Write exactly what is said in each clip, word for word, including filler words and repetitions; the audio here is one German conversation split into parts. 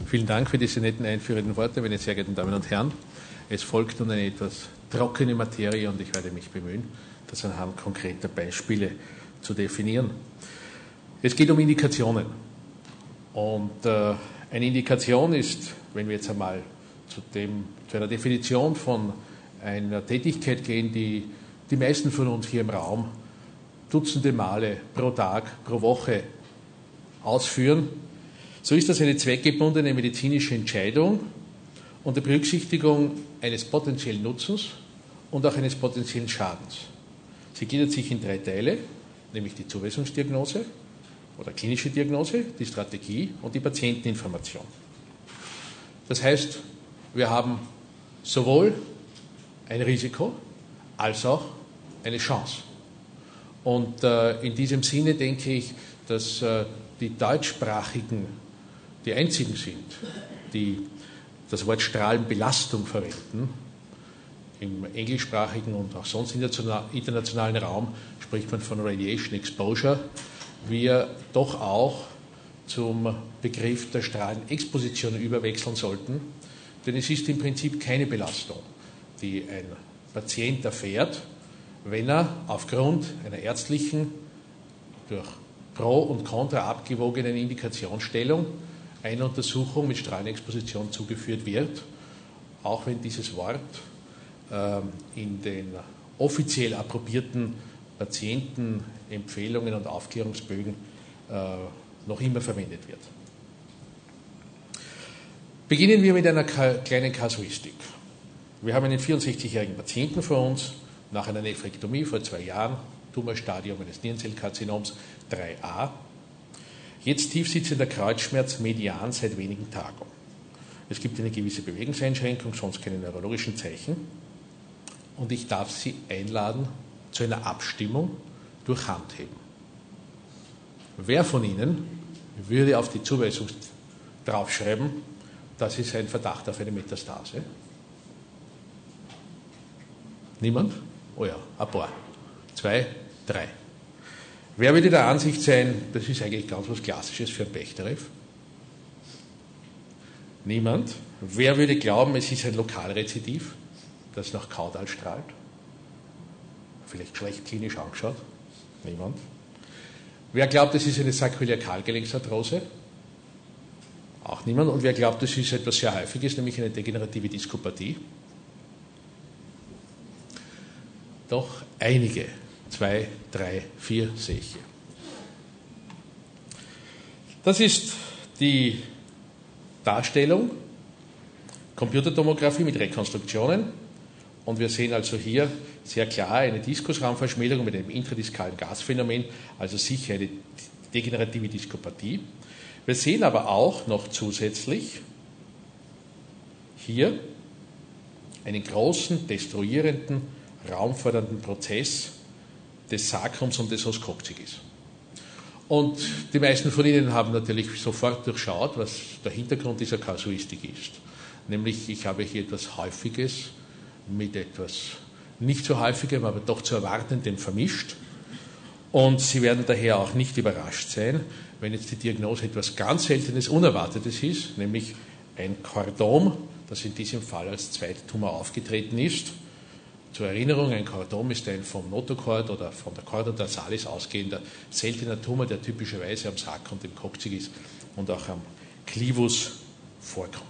Vielen Dank für diese netten einführenden Worte, meine sehr geehrten Damen und Herren. Es folgt nun eine etwas trockene Materie und ich werde mich bemühen, das anhand konkreter Beispiele zu definieren. Es geht um Indikationen. Und äh, eine Indikation ist, wenn wir jetzt einmal zu, dem, zu einer Definition von einer Tätigkeit gehen, die die meisten von uns hier im Raum Dutzende Male pro Tag, pro Woche ausführen, so ist das eine zweckgebundene medizinische Entscheidung unter Berücksichtigung eines potenziellen Nutzens und auch eines potenziellen Schadens. Sie gliedert sich in drei Teile, nämlich die Zuweisungsdiagnose oder klinische Diagnose, die Strategie und die Patienteninformation. Das heißt, wir haben sowohl ein Risiko als auch eine Chance. Und äh, in diesem Sinne denke ich, dass äh, die Deutschsprachigen die einzigen sind, die das Wort Strahlenbelastung verwenden. Im englischsprachigen und auch sonst internationalen Raum spricht man von Radiation Exposure. Wir doch auch zum Begriff der Strahlenexposition überwechseln sollten, denn es ist im Prinzip keine Belastung, die ein Patient erfährt, wenn er aufgrund einer ärztlichen, durch Pro und Contra abgewogenen Indikationsstellung einer Untersuchung mit Strahlenexposition zugeführt wird, auch wenn dieses Wort äh, in den offiziell approbierten Patientenempfehlungen und Aufklärungsbögen äh, noch immer verwendet wird. Beginnen wir mit einer kleinen Kasuistik. Wir haben einen vierundsechzigjährigen Patienten vor uns, nach einer Nephrektomie vor zwei Jahren, Tumorstadium eines Nierenzellkarzinoms drei a. Jetzt tiefsitzender Kreuzschmerz, median seit wenigen Tagen. Es gibt eine gewisse Bewegungseinschränkung, sonst keine neurologischen Zeichen. Und ich darf Sie einladen zu einer Abstimmung durch Handheben. Wer von Ihnen würde auf die Zuweisung draufschreiben, das ist ein Verdacht auf eine Metastase? Niemand? Oh ja, ein paar. Zwei, drei. Wer würde der Ansicht sein, das ist eigentlich ganz was Klassisches für ein Bechterew? Niemand. Wer würde glauben, es ist ein Lokalrezidiv, das nach Kaudal strahlt? Vielleicht schlecht klinisch angeschaut? Niemand. Wer glaubt, es ist eine Sakroiliakalgelenksarthrose? Auch niemand. Und wer glaubt, es ist etwas sehr Häufiges, nämlich eine degenerative Diskopathie? Doch einige. Zwei, drei, vier sehe ich hier. Das ist die Darstellung, Computertomographie mit Rekonstruktionen. Und wir sehen also hier sehr klar eine Diskusraumverschmälerung mit einem intradiskalen Gasphänomen, also sicher eine degenerative Diskopathie. Wir sehen aber auch noch zusätzlich hier einen großen, destruierenden, raumfordernden Prozess des Sakrums und des Os coccygeus. Und die meisten von Ihnen haben natürlich sofort durchschaut, was der Hintergrund dieser Kasuistik ist. Nämlich, ich habe hier etwas Häufiges mit etwas nicht so Häufigem, aber doch zu Erwartendem vermischt. Und Sie werden daher auch nicht überrascht sein, wenn jetzt die Diagnose etwas ganz Seltenes, Unerwartetes ist, nämlich ein Chordom, das in diesem Fall als Zweittumor aufgetreten ist. Zur Erinnerung, ein Chordom ist ein vom Notochord oder von der Chorda dorsalis ausgehender seltener Tumor, der typischerweise am Sakrum, dem Coccygeus und auch am Clivus vorkommt.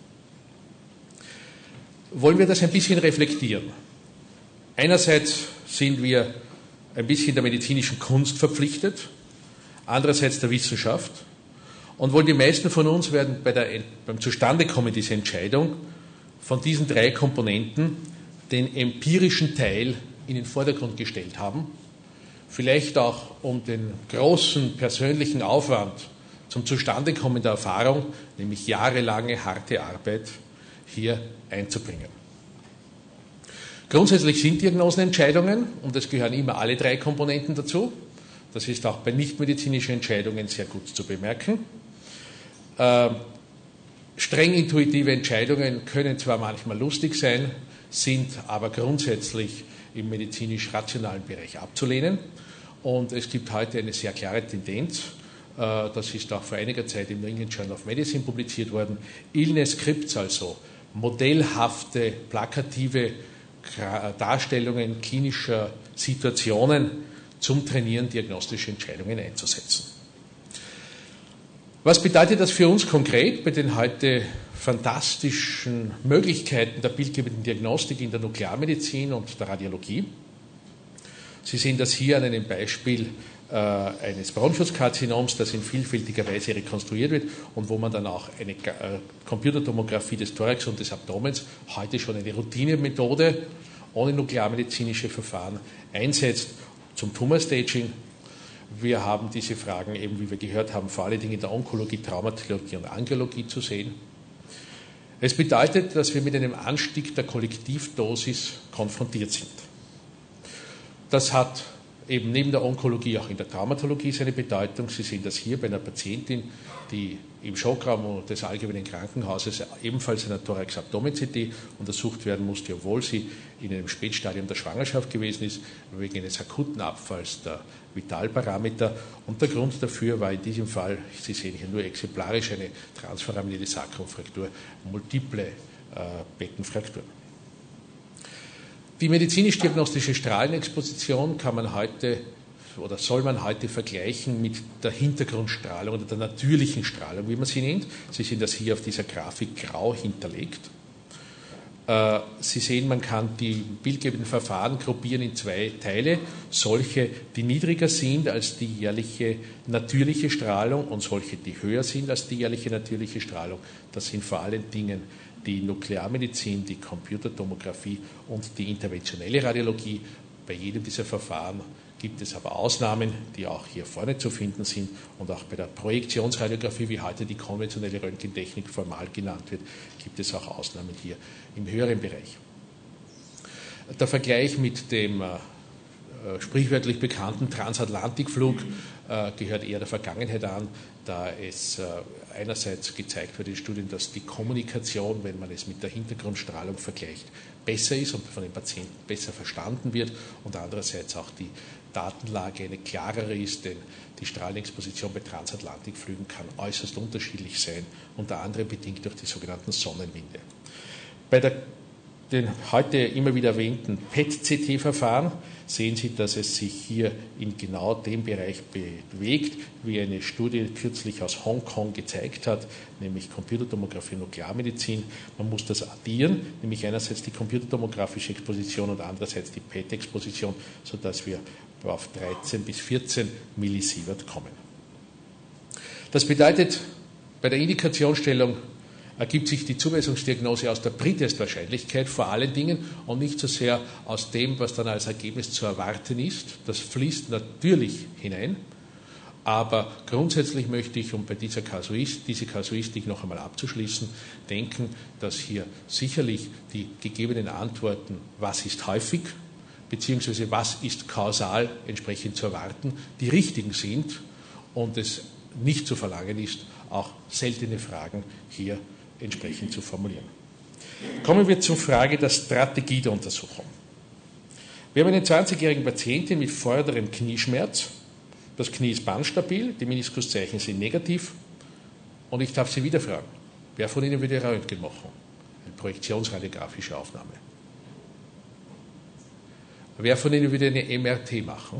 Wollen wir das ein bisschen reflektieren? Einerseits sind wir ein bisschen der medizinischen Kunst verpflichtet, andererseits der Wissenschaft. Und wohl die meisten von uns werden bei der, beim Zustandekommen dieser Entscheidung von diesen drei Komponenten den empirischen Teil in den Vordergrund gestellt haben, vielleicht auch um den großen persönlichen Aufwand zum Zustandekommen der Erfahrung, nämlich jahrelange harte Arbeit, hier einzubringen. Grundsätzlich sind Diagnosenentscheidungen, und es gehören immer alle drei Komponenten dazu, das ist auch bei nichtmedizinischen Entscheidungen sehr gut zu bemerken. Äh, streng intuitive Entscheidungen können zwar manchmal lustig sein, sind aber grundsätzlich im medizinisch-rationalen Bereich abzulehnen. Und es gibt heute eine sehr klare Tendenz, Das ist auch vor einiger Zeit im New England Journal of Medicine publiziert worden. Illness Scripts, also modellhafte, plakative Darstellungen klinischer Situationen zum Trainieren diagnostischer Entscheidungen einzusetzen. Was bedeutet das für uns konkret bei den heute fantastischen Möglichkeiten der bildgebenden Diagnostik in der Nuklearmedizin und der Radiologie? Sie sehen das hier an einem Beispiel äh, eines Bronchioskarzinoms, das in vielfältiger Weise rekonstruiert wird und wo man dann auch eine äh, Computertomographie des Thorax und des Abdomens, heute schon eine Routinemethode, ohne nuklearmedizinische Verfahren einsetzt zum Tumorstaging. Wir haben diese Fragen eben, wie wir gehört haben, vor allen Dingen in der Onkologie, Traumatologie und Angiologie zu sehen. Es bedeutet, dass wir mit einem Anstieg der Kollektivdosis konfrontiert sind. Das hat eben neben der Onkologie auch in der Traumatologie seine Bedeutung. Sie sehen das hier bei einer Patientin, die im Schockraum des allgemeinen Krankenhauses ebenfalls einer Thorax-Abdomen-C T untersucht werden musste, obwohl sie in einem Spätstadium der Schwangerschaft gewesen ist, wegen eines akuten Abfalls der Vitalparameter. Und der Grund dafür war in diesem Fall, Sie sehen hier nur exemplarisch, eine transforaminelle Sacrumfraktur, multiple äh, Beckenfrakturen. Die medizinisch-diagnostische Strahlenexposition kann man heute oder soll man heute vergleichen mit der Hintergrundstrahlung oder der natürlichen Strahlung, wie man sie nennt. Sie sehen das hier auf dieser Grafik grau hinterlegt. Sie sehen, man kann die bildgebenden Verfahren gruppieren in zwei Teile, solche, die niedriger sind als die jährliche natürliche Strahlung und solche, die höher sind als die jährliche natürliche Strahlung. Das sind vor allen Dingen die Nuklearmedizin, die Computertomographie und die interventionelle Radiologie. Bei jedem dieser Verfahren gibt es aber Ausnahmen, die auch hier vorne zu finden sind. Und auch bei der Projektionsradiographie, wie heute die konventionelle Röntgentechnik formal genannt wird, gibt es auch Ausnahmen hier im höheren Bereich. Der Vergleich mit dem äh, sprichwörtlich bekannten Transatlantikflug äh, gehört eher der Vergangenheit an, da es äh, einerseits gezeigt wird in Studien, dass die Kommunikation, wenn man es mit der Hintergrundstrahlung vergleicht, besser ist und von den Patienten besser verstanden wird und andererseits auch die Datenlage eine klarere ist, denn die Strahlenexposition bei Transatlantikflügen kann äußerst unterschiedlich sein, unter anderem bedingt durch die sogenannten Sonnenwinde. Bei der, den heute immer wieder erwähnten P E T-C T-Verfahren sehen Sie, dass es sich hier in genau dem Bereich bewegt, wie eine Studie kürzlich aus Hongkong gezeigt hat, nämlich Computertomographie und Nuklearmedizin. Man muss das addieren, nämlich einerseits die computertomografische Exposition und andererseits die P E T-Exposition, sodass wir auf dreizehn bis vierzehn Millisievert kommen. Das bedeutet, bei der Indikationsstellung ergibt sich die Zuweisungsdiagnose aus der Prätestwahrscheinlichkeit vor allen Dingen und nicht so sehr aus dem, was dann als Ergebnis zu erwarten ist. Das fließt natürlich hinein, aber grundsätzlich möchte ich, um bei dieser Kasuistik, diese Kasuistik noch einmal abzuschließen, denken, dass hier sicherlich die gegebenen Antworten, was ist häufig, beziehungsweise was ist kausal entsprechend zu erwarten, die richtigen sind und es nicht zu verlangen ist, auch seltene Fragen hier entsprechend zu formulieren. Kommen wir zur Frage der Strategie der Untersuchung. Wir haben eine zwanzigjährige Patientin mit vorderem Knieschmerz. Das Knie ist bandstabil, die Meniskuszeichen sind negativ und ich darf Sie wieder fragen, wer von Ihnen würde Röntgen machen? Eine projektionsradiografische Aufnahme. Wer von Ihnen würde eine M R T machen?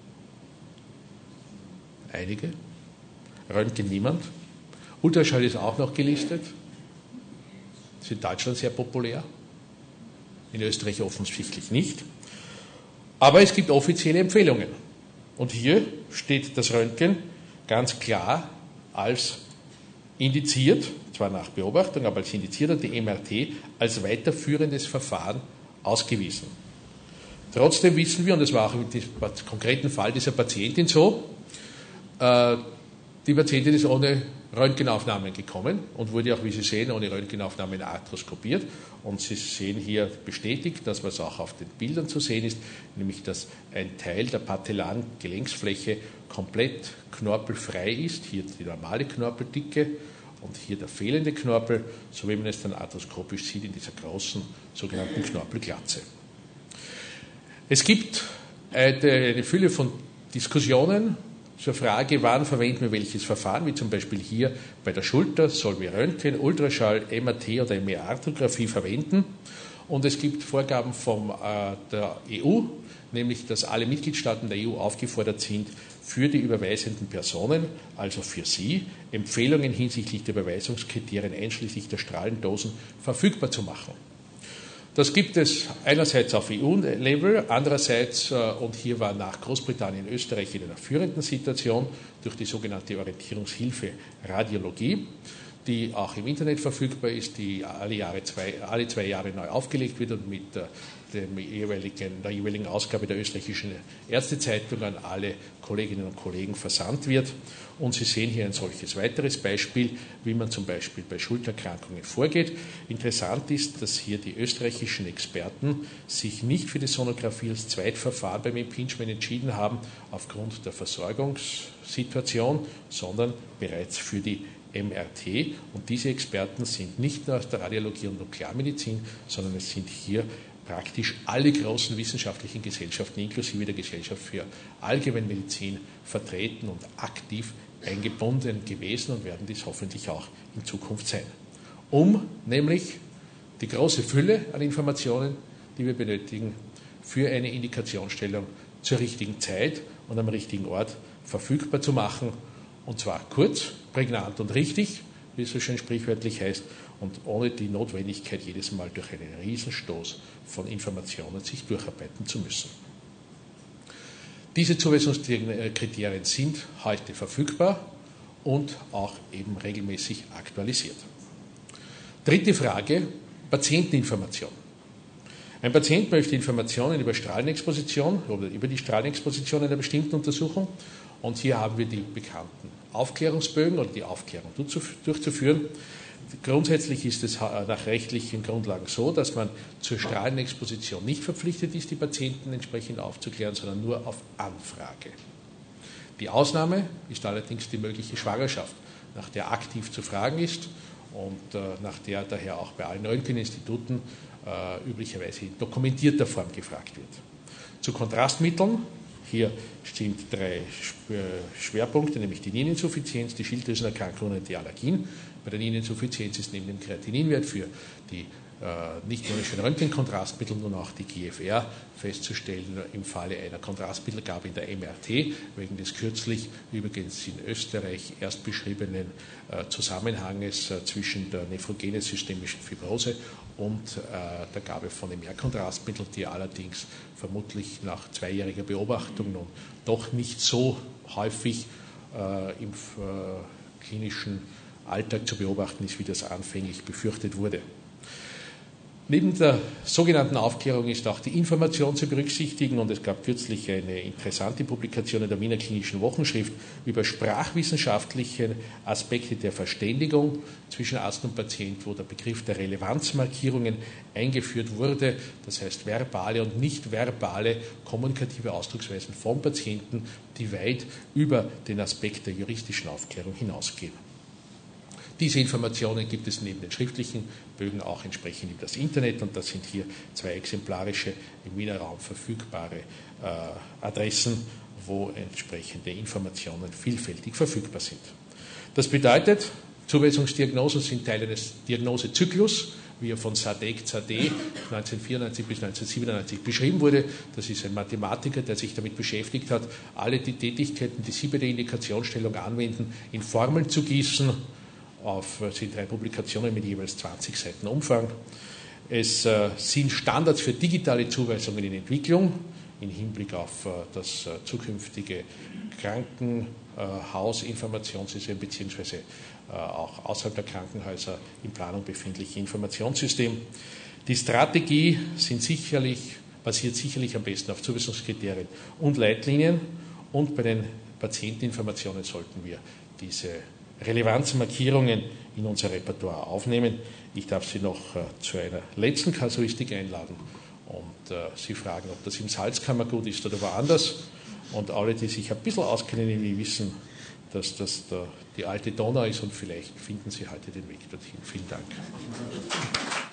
Einige. Röntgen niemand. Ultraschall ist auch noch gelistet. Ist in Deutschland sehr populär. In Österreich offensichtlich nicht. Aber es gibt offizielle Empfehlungen. Und hier steht das Röntgen ganz klar als indiziert, zwar nach Beobachtung, aber als indiziert und die M R T als weiterführendes Verfahren ausgewiesen. Trotzdem wissen wir, und das war auch im konkreten Fall dieser Patientin so, äh, die Patientin ist ohne Röntgenaufnahmen gekommen und wurde auch, wie Sie sehen, ohne Röntgenaufnahmen arthroskopiert. Und Sie sehen hier bestätigt, das, was auch auf den Bildern zu sehen ist, nämlich, dass ein Teil der patellaren Gelenksfläche komplett knorpelfrei ist. Hier die normale Knorpeldicke und hier der fehlende Knorpel, so wie man es dann arthroskopisch sieht in dieser großen sogenannten Knorpelglatze. Es gibt eine, eine Fülle von Diskussionen zur Frage, wann verwenden wir welches Verfahren, wie zum Beispiel hier bei der Schulter, sollen wir Röntgen, Ultraschall, M R T oder M R-Arthrographie verwenden. Und es gibt Vorgaben von äh, der E U, nämlich dass alle Mitgliedstaaten der E U aufgefordert sind, für die überweisenden Personen, also für Sie, Empfehlungen hinsichtlich der Überweisungskriterien einschließlich der Strahlendosen verfügbar zu machen. Das gibt es einerseits auf E U-Level, andererseits, und hier war nach Großbritannien Österreich in einer führenden Situation, durch die sogenannte Orientierungshilfe Radiologie, die auch im Internet verfügbar ist, die alle, Jahre zwei, alle zwei Jahre neu aufgelegt wird und mit dem jeweiligen, der jeweiligen Ausgabe der österreichischen Ärztezeitung an alle Kolleginnen und Kollegen versandt wird. Und Sie sehen hier ein solches weiteres Beispiel, wie man zum Beispiel bei Schultererkrankungen vorgeht. Interessant ist, dass hier die österreichischen Experten sich nicht für die Sonographie als Zweitverfahren beim Impingement entschieden haben, aufgrund der Versorgungssituation, sondern bereits für die M R T. Und diese Experten sind nicht nur aus der Radiologie und Nuklearmedizin, sondern es sind hier praktisch alle großen wissenschaftlichen Gesellschaften, inklusive der Gesellschaft für Allgemeinmedizin, vertreten und aktiv eingebunden gewesen und werden dies hoffentlich auch in Zukunft sein. Um nämlich die große Fülle an Informationen, die wir benötigen, für eine Indikationsstellung zur richtigen Zeit und am richtigen Ort verfügbar zu machen, und zwar kurz, prägnant und richtig, wie es so schön sprichwörtlich heißt, und ohne die Notwendigkeit, jedes Mal durch einen Riesenstoß von Informationen sich durcharbeiten zu müssen. Diese Zuweisungskriterien sind heute verfügbar und auch eben regelmäßig aktualisiert. Dritte Frage, Patienteninformation. Ein Patient möchte Informationen über Strahlenexposition oder über die Strahlenexposition einer bestimmten Untersuchung, und hier haben wir die bekannten Aufklärungsbögen oder die Aufklärung durchzuführen. Grundsätzlich ist es nach rechtlichen Grundlagen so, dass man zur Strahlenexposition nicht verpflichtet ist, die Patienten entsprechend aufzuklären, sondern nur auf Anfrage. Die Ausnahme ist allerdings die mögliche Schwangerschaft, nach der aktiv zu fragen ist und äh, nach der daher auch bei allen Röntgeninstituten äh, üblicherweise in dokumentierter Form gefragt wird. Zu Kontrastmitteln. Hier sind drei Schwerpunkte, nämlich die Niereninsuffizienz, die Schilddrüsenerkrankungen und die Allergien. Bei der Niereninsuffizienz ist neben dem Kreatininwert für die äh, nicht-ionischen Röntgenkontrastmittel nun auch die G F R festzustellen im Falle einer Kontrastmittelgabe in der M R T, wegen des kürzlich übrigens in Österreich erst beschriebenen äh, Zusammenhanges äh, zwischen der nephrogenen systemischen Fibrose und äh, der Gabe von M R-Kontrastmitteln, die allerdings vermutlich nach zweijähriger Beobachtung nun doch nicht so häufig äh, im äh, klinischen Alltag zu beobachten ist, wie das anfänglich befürchtet wurde. Neben der sogenannten Aufklärung ist auch die Information zu berücksichtigen, und es gab kürzlich eine interessante Publikation in der Wiener Klinischen Wochenschrift über sprachwissenschaftliche Aspekte der Verständigung zwischen Arzt und Patient, wo der Begriff der Relevanzmarkierungen eingeführt wurde, das heißt verbale und nicht verbale kommunikative Ausdrucksweisen von Patienten, die weit über den Aspekt der juristischen Aufklärung hinausgehen. Diese Informationen gibt es neben den schriftlichen Bögen auch entsprechend über das Internet, und das sind hier zwei exemplarische im Wiener Raum verfügbare äh, Adressen, wo entsprechende Informationen vielfältig verfügbar sind. Das bedeutet, Zuweisungsdiagnosen sind Teil eines Diagnosezyklus, wie er von Sadek Zadeh neunzehnhundertvierundneunzig bis neunzehnhundertsiebenundneunzig beschrieben wurde. Das ist ein Mathematiker, der sich damit beschäftigt hat, alle die Tätigkeiten, die Sie bei der Indikationsstellung anwenden, in Formeln zu gießen. Auf sind drei Publikationen mit jeweils zwanzig Seiten Umfang. Es äh, sind Standards für digitale Zuweisungen in Entwicklung im Hinblick auf äh, das äh, zukünftige Krankenhausinformationssystem äh, beziehungsweise äh, auch außerhalb der Krankenhäuser in Planung befindliche Informationssystem. Die Strategie sind sicherlich, basiert sicherlich am besten auf Zuweisungskriterien und Leitlinien, und bei den Patienteninformationen sollten wir diese Relevanzmarkierungen in unser Repertoire aufnehmen. Ich darf Sie noch äh, zu einer letzten Kasuistik einladen und äh, Sie fragen, ob das im Salzkammergut ist oder woanders. Und alle, die sich ein bisschen auskennen, die wissen, dass das der, die alte Donau ist, und vielleicht finden Sie heute den Weg dorthin. Vielen Dank.